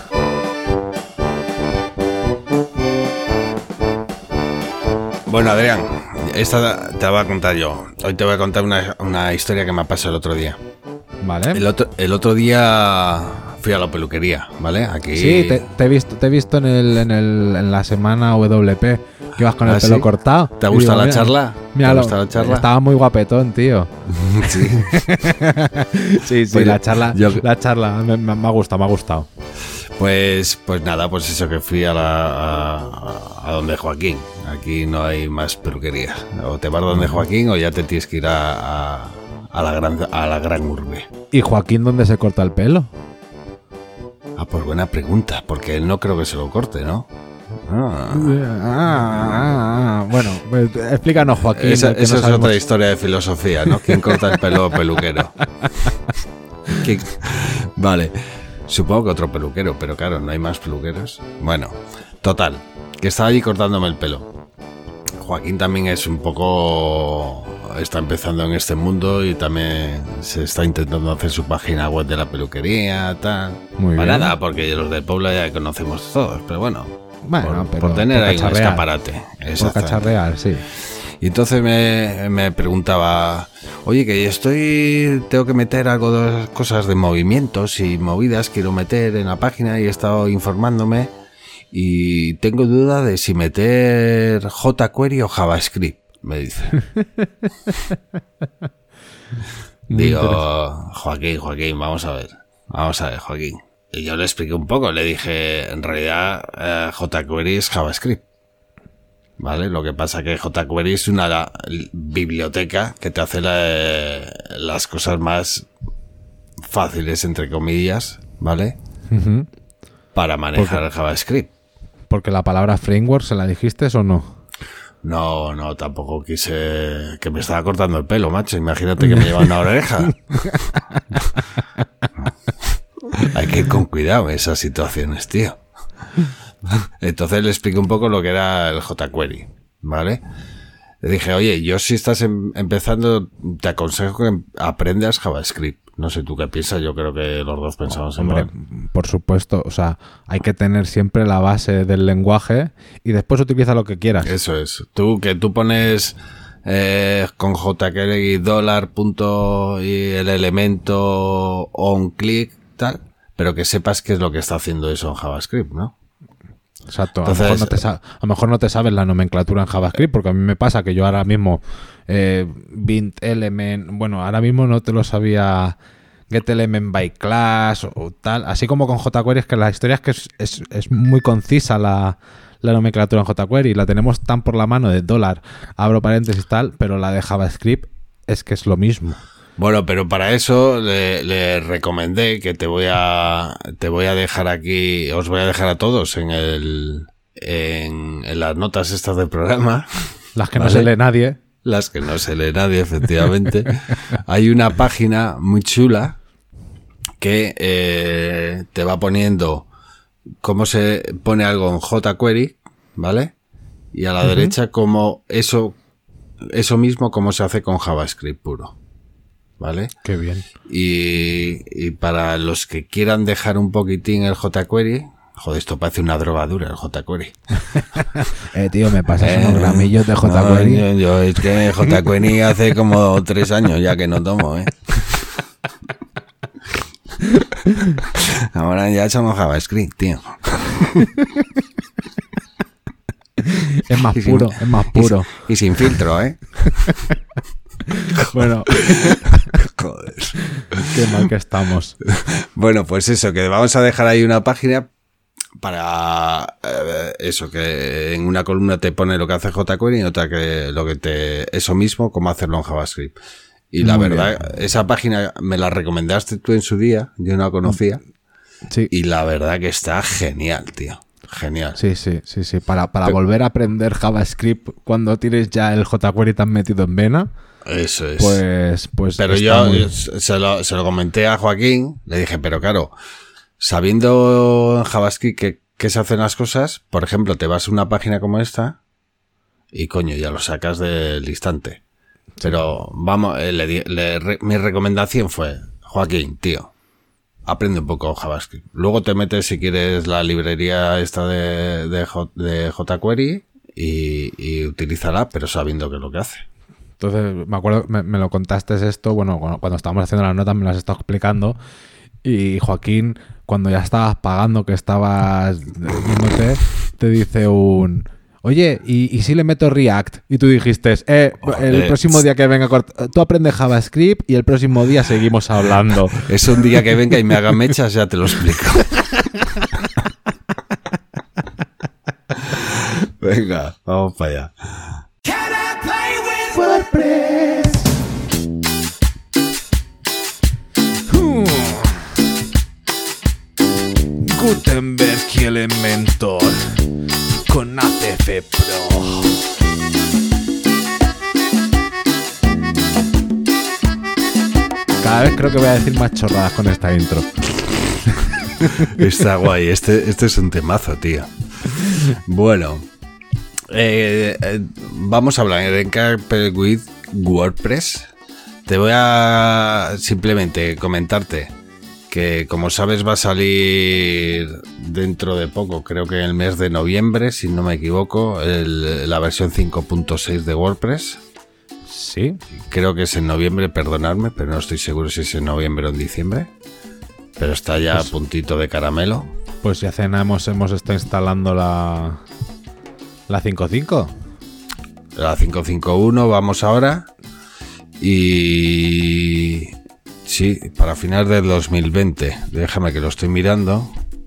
Bueno, Adrián, esta te la voy a contar yo. Hoy te voy a contar una, una historia que me ha pasado el otro día. ¿Vale? El otro, el otro día fui a la peluquería, ¿vale? Aquí... Sí, te, te he visto, te he visto en, el, en, el, en la semana W P que ibas con el ¿Ah, pelo sí? cortado. ¿Te ha Y gustado digo, la mira, charla? ¿Te ha Míralo, gustado la charla? estaba muy guapetón, tío. Sí. Sí, sí, Pues la yo- charla, yo- la charla me, me- me ha gustado, me ha gustado. Pues, pues nada, pues eso que fui a la a, a donde Joaquín. Aquí no hay más peluquería. O te vas donde Joaquín o ya te tienes que ir a, a, a la gran a la gran urbe. ¿Y Joaquín dónde se corta el pelo? Ah, pues buena pregunta, porque él no creo que se lo corte, ¿no? Ah. Ah, ah, ah. Bueno, pues, explícanos, Joaquín. Esa, que eso no es sabemos. otra historia de filosofía, ¿no? ¿Quién corta el pelo peluquero? ¿Quién? Vale, supongo que otro peluquero, pero claro, no hay más peluqueros. Bueno, total, que estaba allí cortándome el pelo. Joaquín también es un poco... está empezando en este mundo y también se está intentando hacer su página web de la peluquería, tal. Muy Para bien. nada, porque los del pueblo ya conocemos todos, pero bueno. Bueno, por, pero por tener por ahí un cacharrear. escaparate. Por Exactamente. cacharrear, sí. Y entonces me, me preguntaba, oye, que estoy, tengo que meter algo de cosas de movimientos y movidas, quiero meter en la página y he estado informándome y tengo duda de si meter jQuery o JavaScript, me dice. Muy Digo, interesante. Joaquín, Joaquín, vamos a ver, vamos a ver, Joaquín. Y yo le expliqué un poco, le dije, en realidad eh, jQuery es JavaScript. ¿Vale? Lo que pasa que jQuery es una la, biblioteca que te hace la, las cosas más fáciles, entre comillas, ¿vale? Ujú. Para manejar Porque- el JavaScript. Porque la palabra framework, ¿se la dijiste o no? No, no, tampoco quise... Que me estaba cortando el pelo, macho. Imagínate que me lleva una oreja. Hay que ir con cuidado en esas situaciones, tío. Entonces le expliqué un poco lo que era el jQuery, ¿vale? Le dije, oye, yo si estás em- empezando, te aconsejo que em- aprendas JavaScript. No sé tú qué piensas, yo creo que los dos pensamos en Hombre, por supuesto. O sea, hay que tener siempre la base del lenguaje y después utiliza lo que quieras. Eso es. Tú, que tú pones eh, con jQuery dólar punto y el elemento on click, tal, pero que sepas qué es lo que está haciendo eso en JavaScript, ¿no? Exacto. Entonces- a, lo mejor no te sa- a lo mejor no te sabes la nomenclatura en JavaScript, porque a mí me pasa que yo ahora mismo eh, Bint element, bueno, ahora mismo no te lo sabía get element by class o, o tal, así como con jQuery, es que la historia es que es, es, es muy concisa la, la nomenclatura en jQuery, la tenemos tan por la mano de dólar, abro paréntesis tal, pero la de JavaScript es que es lo mismo. Bueno, pero para eso le, le recomendé que te voy a te voy a dejar aquí, os voy a dejar a todos en el en, en las notas estas del programa. Las que no Vale. se lee nadie. las que no se lee nadie, efectivamente, hay una página muy chula que eh, te va poniendo cómo se pone algo en jQuery, ¿vale? Y a la uh-huh. derecha cómo eso, eso mismo cómo se hace con JavaScript puro, ¿vale? Qué bien. Y, y para los que quieran dejar un poquitín el jQuery, joder, esto parece una drogadura el jQuery. eh, tío, me pasas eh, unos gramillos de jQuery. No, yo, yo, es que jQuery hace como tres años ya que no tomo, ¿eh? Ahora ya somos JavaScript, tío. Es más y puro, sin, es más puro. Y, y sin filtro, ¿eh? Bueno. Joder. Qué mal que estamos. Bueno, pues eso, que vamos a dejar ahí una página para eh, eso, que en una columna te pone lo que hace jQuery y en otra que lo que te... Eso mismo, cómo hacerlo en JavaScript. Y la Muy verdad, bien. Esa página me la recomendaste tú en su día, yo no la conocía. Sí. Y la verdad que está genial, tío. Genial. Sí, sí, sí, sí. Para, para Pero, volver a aprender JavaScript cuando tienes ya el jQuery tan metido en vena. Eso es. Pues, pues. Pero yo muy... se, lo, se lo comenté a Joaquín, le dije, pero claro, sabiendo en JavaScript que, que se hacen las cosas, por ejemplo, te vas a una página como esta y coño, ya lo sacas del instante. Pero vamos, eh, le, le, re, mi recomendación fue, Joaquín, tío, aprende un poco JavaScript. Luego te metes, si quieres, la librería esta de, de, de jQuery y, y utilízala, pero sabiendo qué es lo que hace. Entonces, me acuerdo, me, me lo contaste esto, bueno, cuando, cuando estábamos haciendo las notas me lo has estado explicando y Joaquín, cuando ya estabas pagando, que estabas viéndote, te dice un... Oye, ¿y, ¿y si le meto React? Y tú dijiste, eh, el próximo día que venga, tú aprendes JavaScript y el próximo día seguimos hablando. Es un día que venga y me haga mechas, ya te lo explico. Venga, vamos para allá. Can I play with WordPress? Hmm. Gutenberg y Elementor con A C F Pro. Cada vez creo que voy a decir más chorradas con esta intro. Está guay, este, este es un temazo, tío. Bueno, eh, eh, vamos a hablar de Carpet with WordPress. Te voy a simplemente comentarte que, como sabes, va a salir dentro de poco, creo que en el mes de noviembre, si no me equivoco, el, la versión cinco punto seis de WordPress. Sí. Creo que es en noviembre, perdonadme, pero no estoy seguro si es en noviembre o en diciembre. Pero está ya pues, a puntito de caramelo. Pues ya cenamos, hemos estado instalando la, la cinco punto cinco. La cinco punto cinco punto uno vamos ahora. Y... sí, para finales del dos mil veinte. Déjame que lo estoy mirando.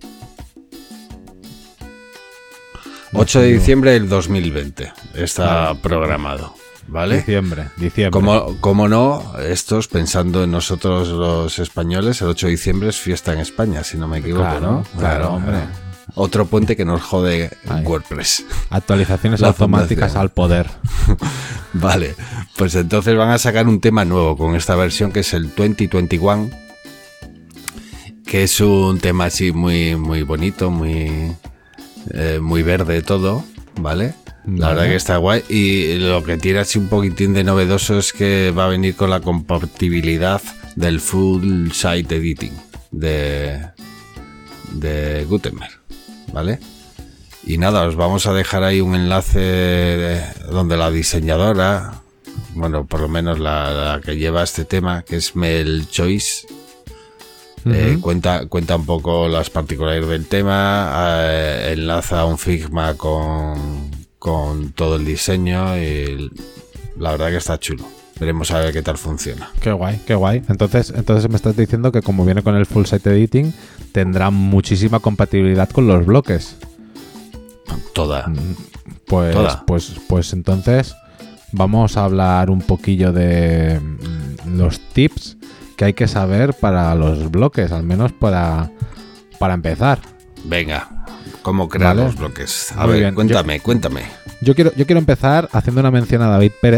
ocho de diciembre del dos mil veinte. Está vale. programado. ¿Vale? Diciembre, diciembre. Como, como no, estos pensando en nosotros los españoles, el ocho de diciembre es fiesta en España, si no me equivoco, claro, ¿no? Claro, claro, hombre. Otro puente que nos jode Ay. WordPress. Actualizaciones La automáticas fundación. Al poder. Vale, pues entonces van a sacar un tema nuevo con esta versión que es el veinte veintiuno, que es un tema así muy, muy bonito, muy, eh, muy verde todo, ¿vale? La vale. verdad que está guay. Y lo que tiene así un poquitín de novedoso es que va a venir con la compatibilidad del Full Site Editing de, de Gutenberg, ¿vale? Y nada, os vamos a dejar ahí un enlace de, donde la diseñadora, bueno, por lo menos la, la que lleva este tema, que es Mel Choice, uh-huh. eh, cuenta, cuenta un poco las particularidades del tema, eh, enlaza un Figma con... con todo el diseño y la verdad que está chulo. Veremos a ver qué tal funciona. Qué guay, qué guay. Entonces, entonces me estás diciendo que como viene con el Full Site Editing, tendrá muchísima compatibilidad con los bloques. Toda. Pues, Toda. pues, pues entonces vamos a hablar un poquillo de los tips que hay que saber para los bloques, al menos para, para empezar. Venga. ¿Cómo crear ¿Vale? los bloques? A Muy ver, bien. cuéntame, yo, cuéntame. Yo quiero, yo quiero empezar haciendo una mención a David Pérez,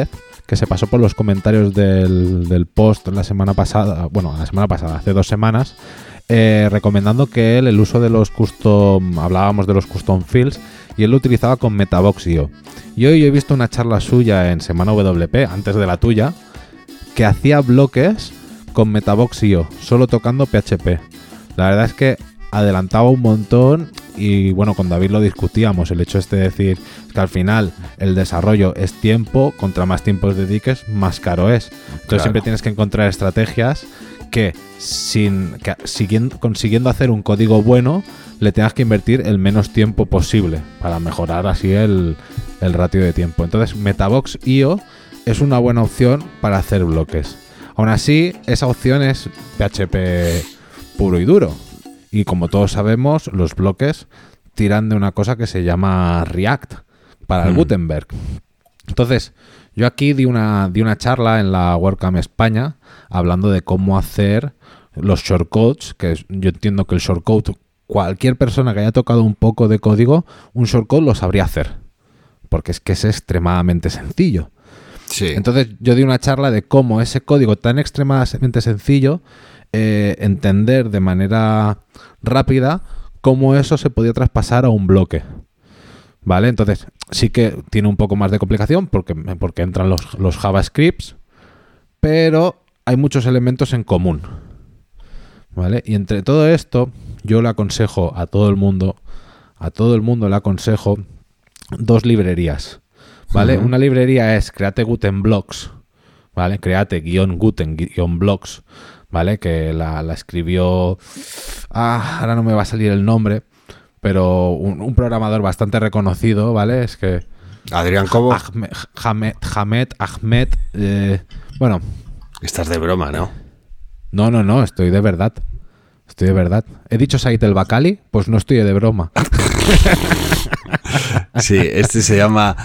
que se pasó por los comentarios del, del post la semana pasada, bueno, la semana pasada, hace dos semanas, eh, recomendando que él el uso de los custom, hablábamos de los custom fields, y él lo utilizaba con Metabox punto io. Y hoy he visto una charla suya en Semana W P, antes de la tuya, que hacía bloques con Metabox punto io, solo tocando P H P. La verdad es que adelantaba un montón y bueno, con David lo discutíamos, el hecho este de decir que al final el desarrollo es tiempo, contra más tiempo dediques, más caro es. Entonces claro, siempre tienes que encontrar estrategias que, sin, que siguiendo, consiguiendo hacer un código bueno, le tengas que invertir el menos tiempo posible para mejorar así el, el ratio de tiempo. Entonces Metabox punto io es una buena opción para hacer bloques. Aún así, esa opción es P H P puro y duro. Y como todos sabemos, los bloques tiran de una cosa que se llama React para el mm. Gutenberg. Entonces, yo aquí di una, di una charla en la WordCamp España hablando de cómo hacer los shortcodes, que es, yo entiendo que el shortcode, cualquier persona que haya tocado un poco de código, un shortcode lo sabría hacer, porque es que es extremadamente sencillo. Sí. Entonces, yo di una charla de cómo ese código tan extremadamente sencillo, eh, entender de manera rápida cómo eso se podía traspasar a un bloque. ¿Vale? Entonces, sí que tiene un poco más de complicación porque, porque entran los, los JavaScripts, pero hay muchos elementos en común. ¿Vale? Y entre todo esto, yo le aconsejo a todo el mundo, a todo el mundo le aconsejo dos librerías. ¿Vale? Uh-huh. Una librería es Create Guten Blocks, ¿vale? Create guión Guten guión Blocks, ¿vale? Que la, la escribió... Ah, ahora no me va a salir el nombre, pero un, un programador bastante reconocido, ¿vale? Es que... Adrián Cobo. Ahmed, Ahmed, Ahmed, Ahmed eh, bueno... Estás de broma, ¿no? No, no, no, estoy de verdad. Estoy de verdad. ¿He dicho Said el Bakali? Pues no estoy de broma. Sí, este se llama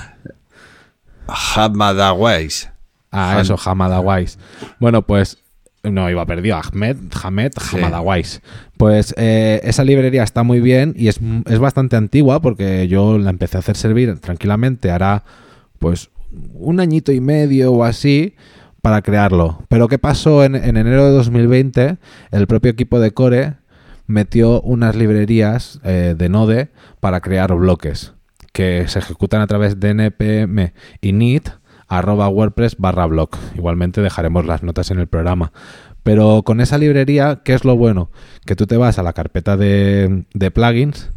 Hamadawais. Ah, Ham- eso, Hamadawais. Bueno, pues... No, iba perdido. Ahmed, Hamed, Hamadawais. Sí. Pues eh, esa librería está muy bien y es, es bastante antigua porque yo la empecé a hacer servir tranquilamente hará pues un añito y medio o así para crearlo. Pero ¿qué pasó? En, en enero de dos mil veinte el propio equipo de Core metió unas librerías eh, de Node para crear bloques que se ejecutan a través de npm init arroba wordpress barra blog. Igualmente dejaremos las notas en el programa. Pero con esa librería, ¿qué es lo bueno? Que tú te vas a la carpeta de, de plugins,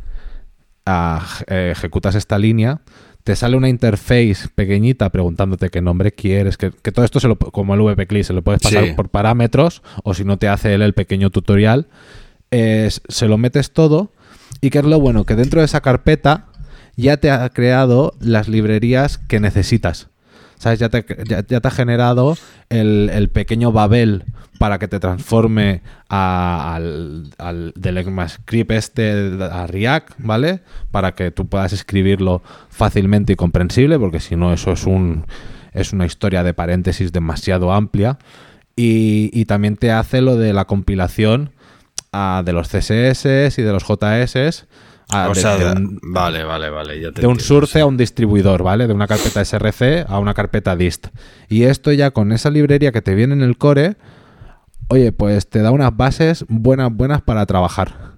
a, eh, ejecutas esta línea, te sale una interface pequeñita preguntándote qué nombre quieres, que, que todo esto, se lo, como el V P C L I, se lo puedes pasar sí. por parámetros, o si no te hace él el pequeño tutorial, eh, se lo metes todo, y ¿qué es lo bueno? Que dentro de esa carpeta ya te ha creado las librerías que necesitas. ¿Sabes? Ya te, ya, ya te ha generado el, el pequeño Babel para que te transforme a, al, al del ECMAScript este a React, ¿vale? Para que tú puedas escribirlo fácilmente y comprensible, porque si no eso es un es una historia de paréntesis demasiado amplia. Y, y también te hace lo de la compilación a, de los C S S y de los J S. Ah, o de, sea, de un, vale, vale, vale. Ya te de un entiendo, source sí. a un distribuidor, ¿vale? De una carpeta S R C a una carpeta dist. Y esto ya con esa librería que te viene en el core, oye, pues te da unas bases buenas, buenas para trabajar.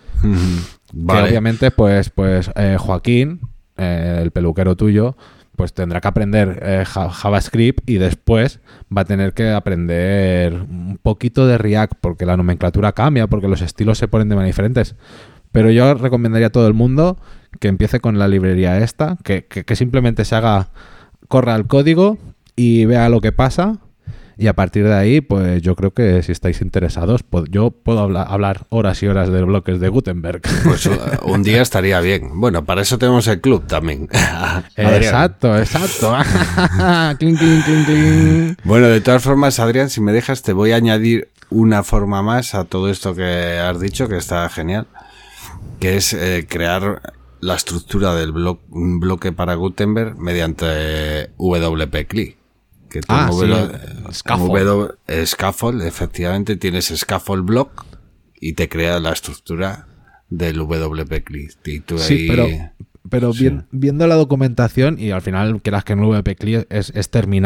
Vale. Que obviamente, pues, pues eh, Joaquín, eh, el peluquero tuyo, pues tendrá que aprender eh, JavaScript y después va a tener que aprender un poquito de React porque la nomenclatura cambia, porque los estilos se ponen de manera diferentes. Pero yo recomendaría a todo el mundo que empiece con la librería esta, que, que, que simplemente se haga, corra el código y vea lo que pasa. Y a partir de ahí, pues yo creo que si estáis interesados, pues yo puedo hablar, hablar horas y horas de bloques de Gutenberg. Pues un día estaría bien. Bueno, para eso tenemos el club también. Exacto, exacto. Cling, cling, cling, cling. Bueno, de todas formas, Adrián, si me dejas, te voy a añadir una forma más a todo esto que has dicho, que está genial. Que es eh, crear la estructura del blo- un bloque para Gutenberg mediante W P C L I. Que tú ah, w- sí. Scaffold. W- Scaffold, efectivamente, tienes Scaffold Block y te crea la estructura del W P C L I. Y tú sí, ahí... pero, pero sí. bien, viendo la documentación, y al final, quieras que en W P C L I es, es terminal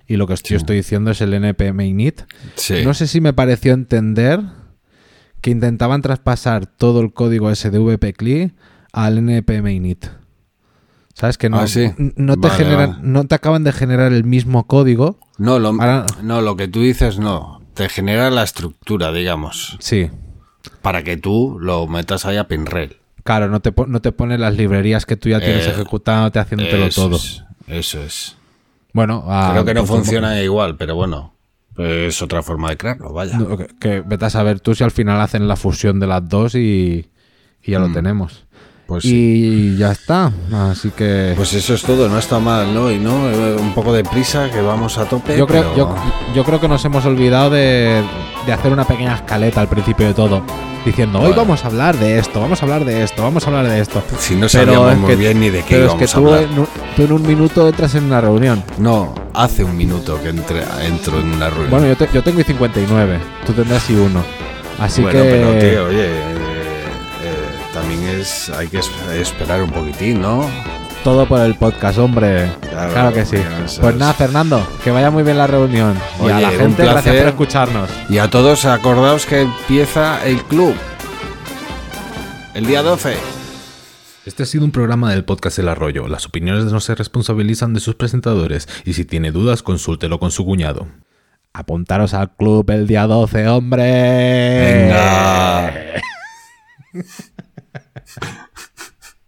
y lo que yo estoy diciendo es el N P M init. Sí. No sé si me pareció entender que intentaban traspasar todo el código ese de V P C L I al N P M init. ¿Sabes? Que no, ah, sí. no, te vale, generan, vale. no te acaban de generar el mismo código. No lo, Ahora- no, lo que tú dices no. Te genera la estructura, digamos. Sí. Para que tú lo metas ahí a Pinrail. Claro, no te, po- no te pone las librerías que tú ya tienes Eh, ejecutándote, haciéndotelo Eso todo. es, eso es. Bueno, ah, Creo que no pues, funciona igual, pero bueno. Es otra forma de crearlo, vaya. no, que, que vete a saber tú si al final hacen la fusión de las dos y, y ya lo tenemos. Pues sí. Y ya está. Así que Pues eso es todo, no está mal, ¿no? Y no, Eh, un poco de prisa, que vamos a tope. yo creo, pero- yo, yo creo que nos hemos olvidado de, de hacer una pequeña escaleta al principio de todo. Diciendo, hoy Vale. vamos a hablar de esto, vamos a hablar de esto, vamos a hablar de esto. Si no Pero sabíamos es muy que- bien ni de qué Pero es íbamos que a tú hablar. en, un, tú en un minuto entras en una reunión. No, hace un minuto que entre, entro en una reunión. Bueno, yo, te- yo tengo y cincuenta y nueve, tú tendrás y uno. Así Bueno, que... pero tío, oye, eh, eh, también es hay que es- esperar un poquitín, ¿no? Todo por el podcast, hombre. Claro, Claro, que sí. eso Pues es. nada, Fernando, que vaya muy bien la reunión. y a Oye, la un gente, gracias placer. por escucharnos. Y a todos acordaos que empieza el club. El día doce. Este ha sido un programa del podcast El Arroyo. Las opiniones no se responsabilizan de sus presentadores y si tiene dudas, consúltelo con su cuñado. Apuntaros al club el día doce, hombre. Venga.